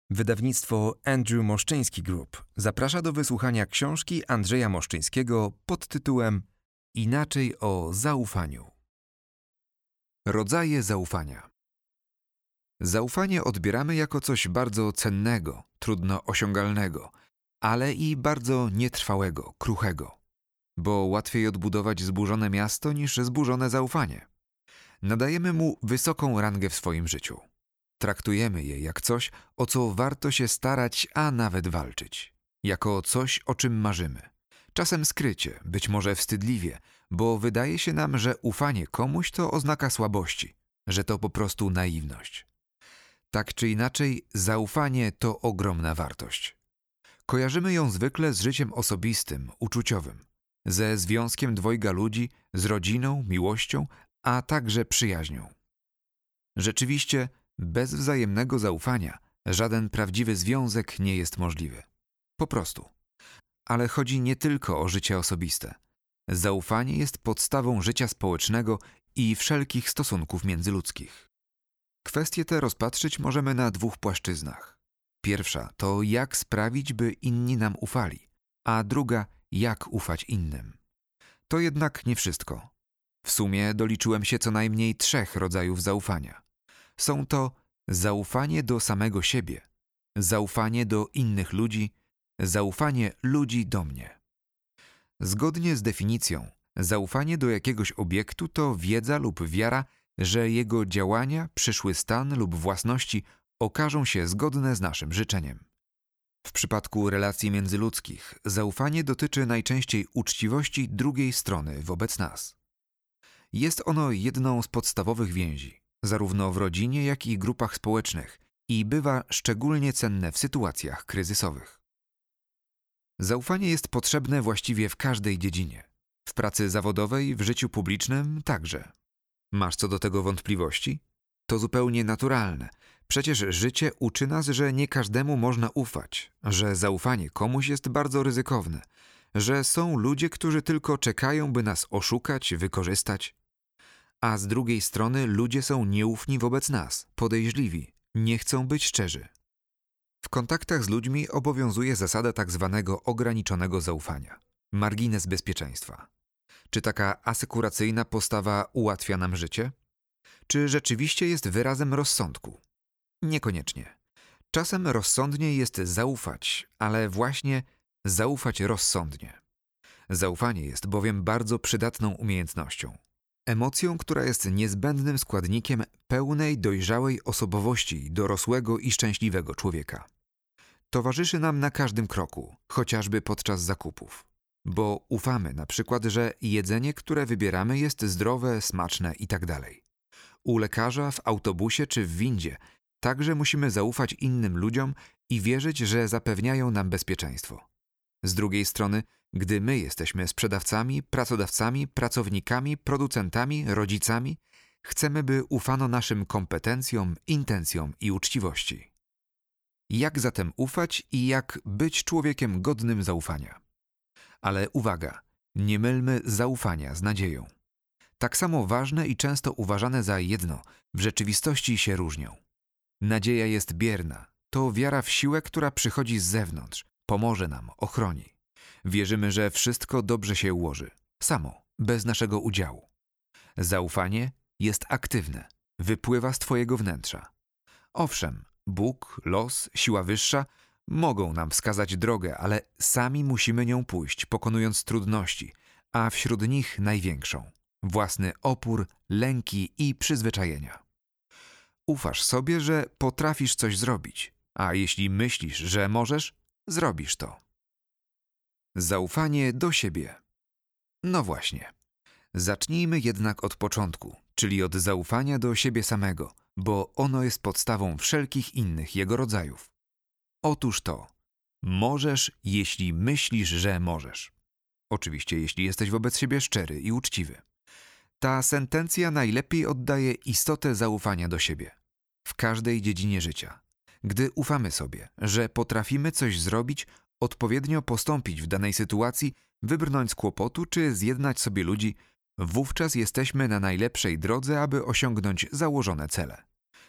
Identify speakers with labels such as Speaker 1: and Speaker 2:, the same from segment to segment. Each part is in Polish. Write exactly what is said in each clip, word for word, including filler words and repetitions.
Speaker 1: Wydawnictwo Andrew Moszczyński Group zaprasza do wysłuchania książki Andrzeja Moszczyńskiego pod tytułem Inaczej o zaufaniu. Rodzaje zaufania. Zaufanie odbieramy jako coś bardzo cennego, trudno osiągalnego, ale i bardzo nietrwałego, kruchego. Bo łatwiej odbudować zburzone miasto niż zburzone zaufanie. Nadajemy mu wysoką rangę w swoim życiu. Traktujemy je jak coś, o co warto się starać, a nawet walczyć. Jako coś, o czym marzymy. Czasem skrycie, być może wstydliwie, bo wydaje się nam, że ufanie komuś to oznaka słabości, że to po prostu naiwność. Tak czy inaczej, zaufanie to ogromna wartość. Kojarzymy ją zwykle z życiem osobistym, uczuciowym, ze związkiem dwojga ludzi, z rodziną, miłością, a także przyjaźnią. Rzeczywiście, bez wzajemnego zaufania żaden prawdziwy związek nie jest możliwy. Po prostu. Ale chodzi nie tylko o życie osobiste. Zaufanie jest podstawą życia społecznego i wszelkich stosunków międzyludzkich. Kwestie te rozpatrzyć możemy na dwóch płaszczyznach. Pierwsza to jak sprawić, by inni nam ufali, a druga jak ufać innym. To jednak nie wszystko. W sumie doliczyłem się co najmniej trzech rodzajów zaufania. Są to zaufanie do samego siebie, zaufanie do innych ludzi, zaufanie ludzi do mnie. Zgodnie z definicją, zaufanie do jakiegoś obiektu to wiedza lub wiara, że jego działania, przyszły stan lub własności okażą się zgodne z naszym życzeniem. W przypadku relacji międzyludzkich zaufanie dotyczy najczęściej uczciwości drugiej strony wobec nas. Jest ono jedną z podstawowych więzi, zarówno w rodzinie, jak i grupach społecznych i bywa szczególnie cenne w sytuacjach kryzysowych. Zaufanie jest potrzebne właściwie w każdej dziedzinie. W pracy zawodowej, w życiu publicznym także. Masz co do tego wątpliwości? To zupełnie naturalne. Przecież życie uczy nas, że nie każdemu można ufać, że zaufanie komuś jest bardzo ryzykowne, że są ludzie, którzy tylko czekają, by nas oszukać, wykorzystać. A z drugiej strony ludzie są nieufni wobec nas, podejrzliwi, nie chcą być szczerzy. W kontaktach z ludźmi obowiązuje zasada tak zwanego ograniczonego zaufania, margines bezpieczeństwa. Czy taka asekuracyjna postawa ułatwia nam życie? Czy rzeczywiście jest wyrazem rozsądku? Niekoniecznie. Czasem rozsądnie jest zaufać, ale właśnie zaufać rozsądnie. Zaufanie jest bowiem bardzo przydatną umiejętnością. Emocją, która jest niezbędnym składnikiem pełnej, dojrzałej osobowości dorosłego i szczęśliwego człowieka. Towarzyszy nam na każdym kroku, chociażby podczas zakupów. Bo ufamy na przykład, że jedzenie, które wybieramy, jest zdrowe, smaczne itd. U lekarza, w autobusie czy w windzie także musimy zaufać innym ludziom i wierzyć, że zapewniają nam bezpieczeństwo. Z drugiej strony, gdy my jesteśmy sprzedawcami, pracodawcami, pracownikami, producentami, rodzicami, chcemy, by ufano naszym kompetencjom, intencjom i uczciwości. Jak zatem ufać i jak być człowiekiem godnym zaufania? Ale uwaga, nie mylmy zaufania z nadzieją. Tak samo ważne i często uważane za jedno, w rzeczywistości się różnią. Nadzieja jest bierna, to wiara w siłę, która przychodzi z zewnątrz, pomoże nam, ochroni. Wierzymy, że wszystko dobrze się ułoży, samo, bez naszego udziału. Zaufanie jest aktywne, wypływa z twojego wnętrza. Owszem, Bóg, los, siła wyższa mogą nam wskazać drogę, ale sami musimy nią pójść, pokonując trudności, a wśród nich największą – własny opór, lęki i przyzwyczajenia. Ufasz sobie, że potrafisz coś zrobić, a jeśli myślisz, że możesz, zrobisz to. Zaufanie do siebie. No właśnie. Zacznijmy jednak od początku, czyli od zaufania do siebie samego, bo ono jest podstawą wszelkich innych jego rodzajów. Otóż to. Możesz, jeśli myślisz, że możesz. Oczywiście, jeśli jesteś wobec siebie szczery i uczciwy. Ta sentencja najlepiej oddaje istotę zaufania do siebie. W każdej dziedzinie życia. Gdy ufamy sobie, że potrafimy coś zrobić, odpowiednio postąpić w danej sytuacji, wybrnąć z kłopotu czy zjednać sobie ludzi, wówczas jesteśmy na najlepszej drodze, aby osiągnąć założone cele.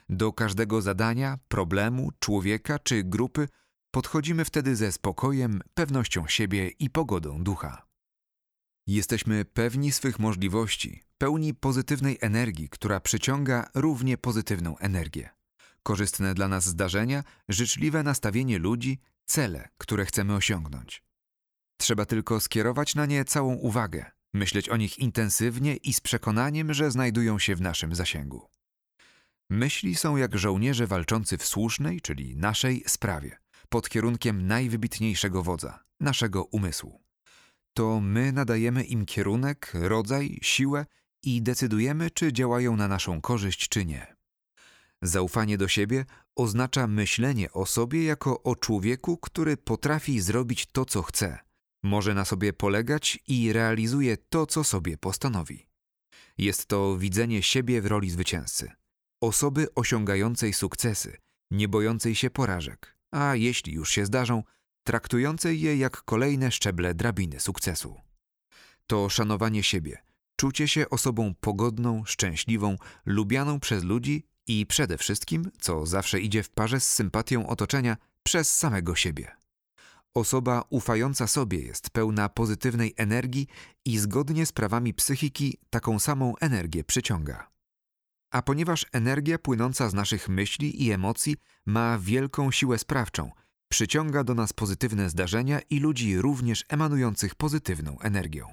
Speaker 1: Do każdego zadania, problemu, człowieka czy grupy podchodzimy wtedy ze spokojem, pewnością siebie i pogodą ducha. Jesteśmy pewni swych możliwości, pełni pozytywnej energii, która przyciąga równie pozytywną energię. Korzystne dla nas zdarzenia, życzliwe nastawienie ludzi, cele, które chcemy osiągnąć. Trzeba tylko skierować na nie całą uwagę, myśleć o nich intensywnie i z przekonaniem, że znajdują się w naszym zasięgu. Myśli są jak żołnierze walczący w słusznej, czyli naszej sprawie, pod kierunkiem najwybitniejszego wodza, naszego umysłu. To my nadajemy im kierunek, rodzaj, siłę i decydujemy, czy działają na naszą korzyść, czy nie. Zaufanie do siebie oznacza myślenie o sobie jako o człowieku, który potrafi zrobić to, co chce, może na sobie polegać i realizuje to, co sobie postanowi. Jest to widzenie siebie w roli zwycięzcy, osoby osiągającej sukcesy, nie bojącej się porażek, a jeśli już się zdarzą, traktującej je jak kolejne szczeble drabiny sukcesu. To szanowanie siebie, czucie się osobą pogodną, szczęśliwą, lubianą przez ludzi i przede wszystkim, co zawsze idzie w parze z sympatią otoczenia, przez samego siebie. Osoba ufająca sobie jest pełna pozytywnej energii i zgodnie z prawami psychiki taką samą energię przyciąga. A ponieważ energia płynąca z naszych myśli i emocji ma wielką siłę sprawczą, przyciąga do nas pozytywne zdarzenia i ludzi również emanujących pozytywną energią.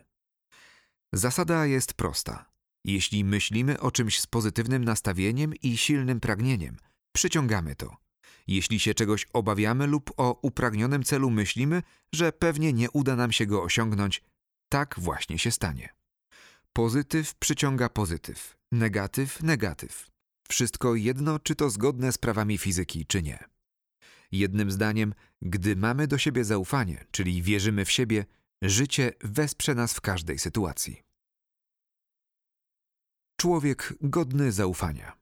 Speaker 1: Zasada jest prosta. Jeśli myślimy o czymś z pozytywnym nastawieniem i silnym pragnieniem, przyciągamy to. Jeśli się czegoś obawiamy lub o upragnionym celu myślimy, że pewnie nie uda nam się go osiągnąć, tak właśnie się stanie. Pozytyw przyciąga pozytyw, negatyw negatyw. Wszystko jedno, czy to zgodne z prawami fizyki, czy nie. Jednym zdaniem, gdy mamy do siebie zaufanie, czyli wierzymy w siebie, życie wesprze nas w każdej sytuacji. Człowiek godny zaufania.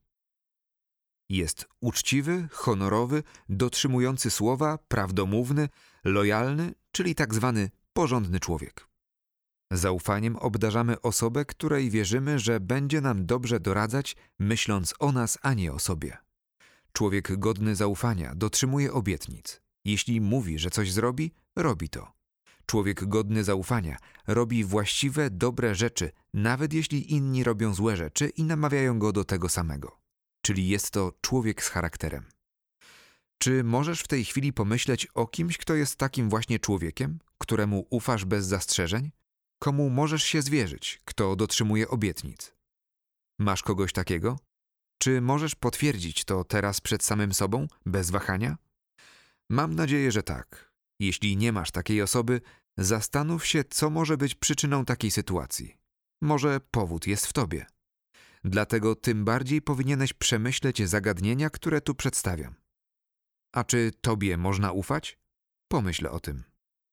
Speaker 1: Jest uczciwy, honorowy, dotrzymujący słowa, prawdomówny, lojalny, czyli tak zwany porządny człowiek. Zaufaniem obdarzamy osobę, której wierzymy, że będzie nam dobrze doradzać, myśląc o nas, a nie o sobie. Człowiek godny zaufania dotrzymuje obietnic. Jeśli mówi, że coś zrobi, robi to. Człowiek godny zaufania robi właściwe, dobre rzeczy, nawet jeśli inni robią złe rzeczy i namawiają go do tego samego. Czyli jest to człowiek z charakterem. Czy możesz w tej chwili pomyśleć o kimś, kto jest takim właśnie człowiekiem, któremu ufasz bez zastrzeżeń? Komu możesz się zwierzyć, kto dotrzymuje obietnic? Masz kogoś takiego? Czy możesz potwierdzić to teraz przed samym sobą, bez wahania? Mam nadzieję, że tak. Jeśli nie masz takiej osoby, zastanów się, co może być przyczyną takiej sytuacji. Może powód jest w tobie. Dlatego tym bardziej powinieneś przemyśleć zagadnienia, które tu przedstawiam. A czy tobie można ufać? Pomyśl o tym.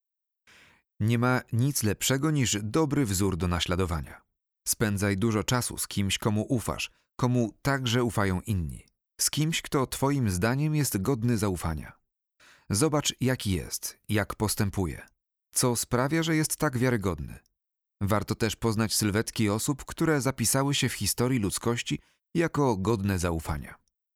Speaker 1: Nie ma nic lepszego niż dobry wzór do naśladowania. Spędzaj dużo czasu z kimś, komu ufasz, komu także ufają inni. Z kimś, kto twoim zdaniem jest godny zaufania. Zobacz, jaki jest, jak postępuje, co sprawia, że jest tak wiarygodny. Warto też poznać sylwetki osób, które zapisały się w historii ludzkości jako godne zaufania.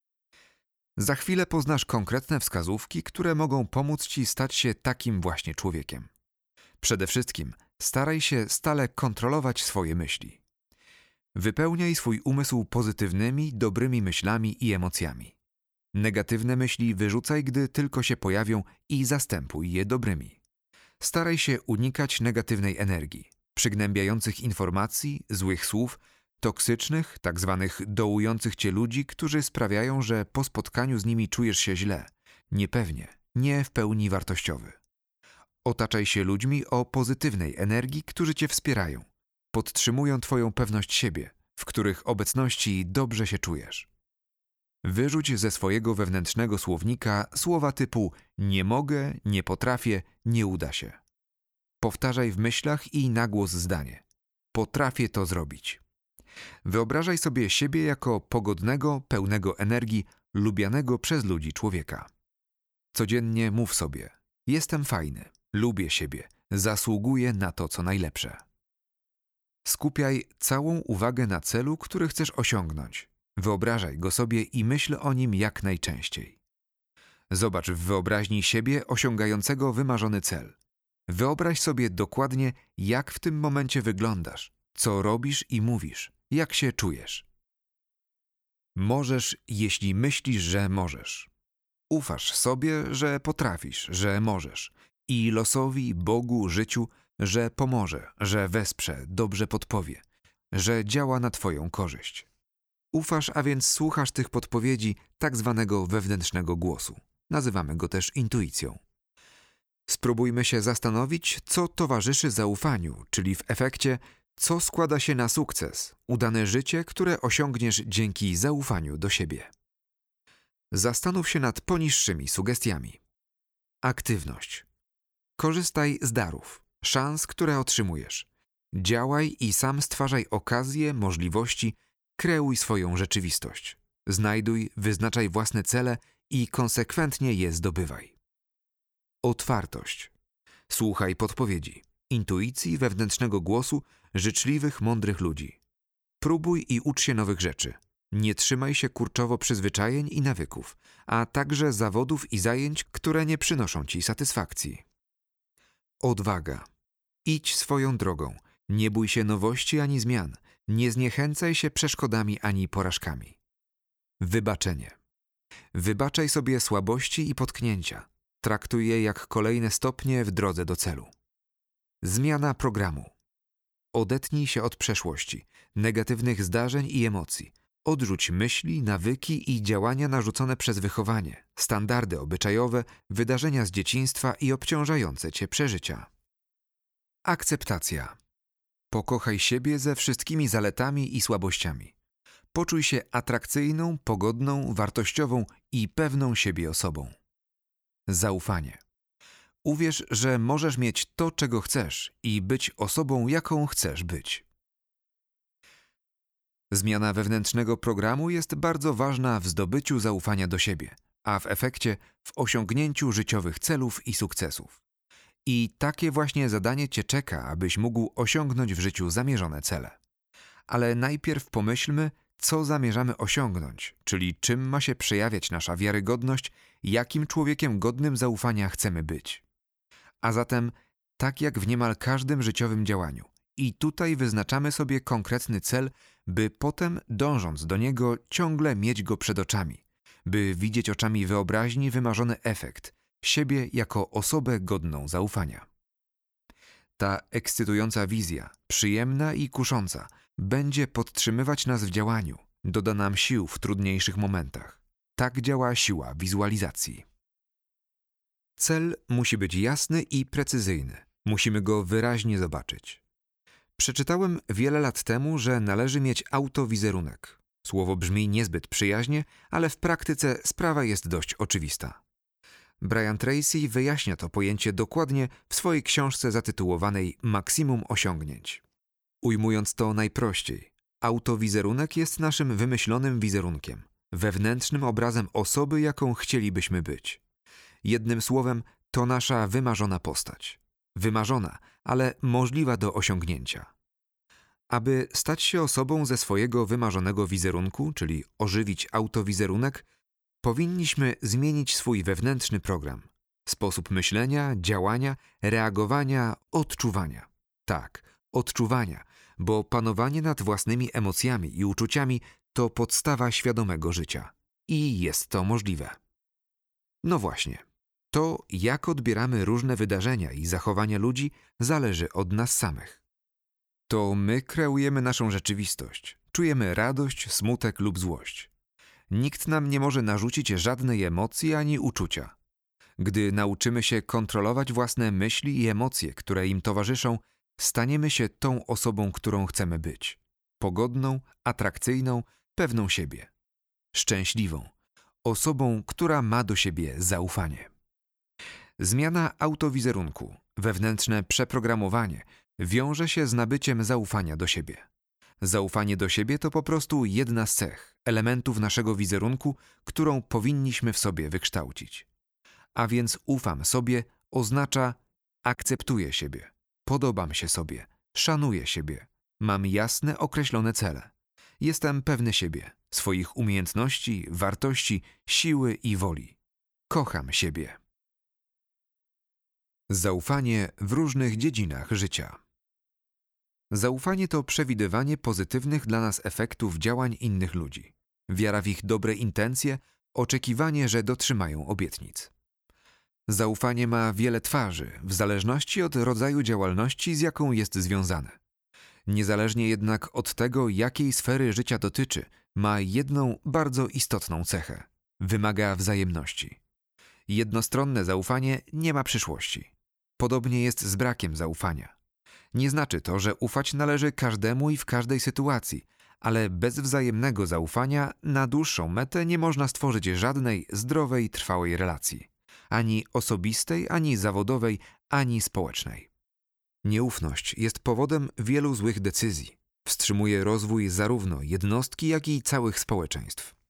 Speaker 1: Za chwilę poznasz konkretne wskazówki, które mogą pomóc ci stać się takim właśnie człowiekiem. Przede wszystkim staraj się stale kontrolować swoje myśli. Wypełniaj swój umysł pozytywnymi, dobrymi myślami i emocjami. Negatywne myśli wyrzucaj, gdy tylko się pojawią i zastępuj je dobrymi. Staraj się unikać negatywnej energii, przygnębiających informacji, złych słów, toksycznych, tak zwanych dołujących cię ludzi, którzy sprawiają, że po spotkaniu z nimi czujesz się źle, niepewnie, nie w pełni wartościowy. Otaczaj się ludźmi o pozytywnej energii, którzy cię wspierają, podtrzymują twoją pewność siebie, w których obecności dobrze się czujesz. Wyrzuć ze swojego wewnętrznego słownika słowa typu nie mogę, nie potrafię, nie uda się. Powtarzaj w myślach i na głos zdanie. Potrafię to zrobić. Wyobrażaj sobie siebie jako pogodnego, pełnego energii, lubianego przez ludzi człowieka. Codziennie mów sobie: jestem fajny, lubię siebie, zasługuję na to, co najlepsze. Skupiaj całą uwagę na celu, który chcesz osiągnąć. Wyobrażaj go sobie i myśl o nim jak najczęściej. Zobacz w wyobraźni siebie osiągającego wymarzony cel. Wyobraź sobie dokładnie, jak w tym momencie wyglądasz, co robisz i mówisz, jak się czujesz. Możesz, jeśli myślisz, że możesz. Ufasz sobie, że potrafisz, że możesz i losowi, Bogu, życiu, że pomoże, że wesprze, dobrze podpowie, że działa na twoją korzyść. Ufasz, a więc słuchasz tych podpowiedzi tak zwanego wewnętrznego głosu. Nazywamy go też intuicją. Spróbujmy się zastanowić, co towarzyszy zaufaniu, czyli w efekcie, co składa się na sukces, udane życie, które osiągniesz dzięki zaufaniu do siebie. Zastanów się nad poniższymi sugestiami. Aktywność. Korzystaj z darów, szans, które otrzymujesz. Działaj i sam stwarzaj okazje, możliwości, kreuj swoją rzeczywistość. Znajduj, wyznaczaj własne cele i konsekwentnie je zdobywaj. Otwartość. Słuchaj podpowiedzi, intuicji, wewnętrznego głosu życzliwych, mądrych ludzi. Próbuj i ucz się nowych rzeczy. Nie trzymaj się kurczowo przyzwyczajeń i nawyków, a także zawodów i zajęć, które nie przynoszą ci satysfakcji. Odwaga. Idź swoją drogą. Nie bój się nowości ani zmian. Nie zniechęcaj się przeszkodami ani porażkami. Wybaczenie. Wybaczaj sobie słabości i potknięcia. Traktuj je jak kolejne stopnie w drodze do celu. Zmiana programu. Odetnij się od przeszłości, negatywnych zdarzeń i emocji. Odrzuć myśli, nawyki i działania narzucone przez wychowanie, standardy obyczajowe, wydarzenia z dzieciństwa i obciążające cię przeżycia. Akceptacja. Pokochaj siebie ze wszystkimi zaletami i słabościami. Poczuj się atrakcyjną, pogodną, wartościową i pewną siebie osobą. Zaufanie. Uwierz, że możesz mieć to, czego chcesz i być osobą, jaką chcesz być. Zmiana wewnętrznego programu jest bardzo ważna w zdobyciu zaufania do siebie, a w efekcie w osiągnięciu życiowych celów i sukcesów. I takie właśnie zadanie cię czeka, abyś mógł osiągnąć w życiu zamierzone cele. Ale najpierw pomyślmy, co zamierzamy osiągnąć, czyli czym ma się przejawiać nasza wiarygodność, jakim człowiekiem godnym zaufania chcemy być. A zatem, tak jak w niemal każdym życiowym działaniu, i tutaj wyznaczamy sobie konkretny cel, by potem, dążąc do niego, ciągle mieć go przed oczami, by widzieć oczami wyobraźni wymarzony efekt, siebie jako osobę godną zaufania. Ta ekscytująca wizja, przyjemna i kusząca, będzie podtrzymywać nas w działaniu, doda nam sił w trudniejszych momentach. Tak działa siła wizualizacji. Cel musi być jasny i precyzyjny. Musimy go wyraźnie zobaczyć. Przeczytałem wiele lat temu, że należy mieć autowizerunek. Słowo brzmi niezbyt przyjaźnie, ale w praktyce sprawa jest dość oczywista. Brian Tracy wyjaśnia to pojęcie dokładnie w swojej książce zatytułowanej Maksimum osiągnięć. Ujmując to najprościej, autowizerunek jest naszym wymyślonym wizerunkiem, wewnętrznym obrazem osoby, jaką chcielibyśmy być. Jednym słowem, to nasza wymarzona postać. Wymarzona, ale możliwa do osiągnięcia. Aby stać się osobą ze swojego wymarzonego wizerunku, czyli ożywić autowizerunek, powinniśmy zmienić swój wewnętrzny program. Sposób myślenia, działania, reagowania, odczuwania. Tak, odczuwania, bo panowanie nad własnymi emocjami i uczuciami to podstawa świadomego życia. I jest to możliwe. No właśnie. To, jak odbieramy różne wydarzenia i zachowania ludzi, zależy od nas samych. To my kreujemy naszą rzeczywistość. Czujemy radość, smutek lub złość. Nikt nam nie może narzucić żadnej emocji ani uczucia. Gdy nauczymy się kontrolować własne myśli i emocje, które im towarzyszą, staniemy się tą osobą, którą chcemy być. Pogodną, atrakcyjną, pewną siebie. Szczęśliwą. Osobą, która ma do siebie zaufanie. Zmiana autowizerunku, wewnętrzne przeprogramowanie wiąże się z nabyciem zaufania do siebie. Zaufanie do siebie to po prostu jedna z cech, elementów naszego wizerunku, którą powinniśmy w sobie wykształcić. A więc ufam sobie oznacza akceptuję siebie, podobam się sobie, szanuję siebie, mam jasne, określone cele. Jestem pewny siebie, swoich umiejętności, wartości, siły i woli. Kocham siebie. Zaufanie w różnych dziedzinach życia. Zaufanie to przewidywanie pozytywnych dla nas efektów działań innych ludzi, wiara w ich dobre intencje, oczekiwanie, że dotrzymają obietnic. Zaufanie ma wiele twarzy, w zależności od rodzaju działalności, z jaką jest związane. Niezależnie jednak od tego, jakiej sfery życia dotyczy, ma jedną bardzo istotną cechę – wymaga wzajemności. Jednostronne zaufanie nie ma przyszłości. Podobnie jest z brakiem zaufania. Nie znaczy to, że ufać należy każdemu i w każdej sytuacji, ale bez wzajemnego zaufania na dłuższą metę nie można stworzyć żadnej zdrowej, trwałej relacji. Ani osobistej, ani zawodowej, ani społecznej. Nieufność jest powodem wielu złych decyzji. Wstrzymuje rozwój zarówno jednostki, jak i całych społeczeństw.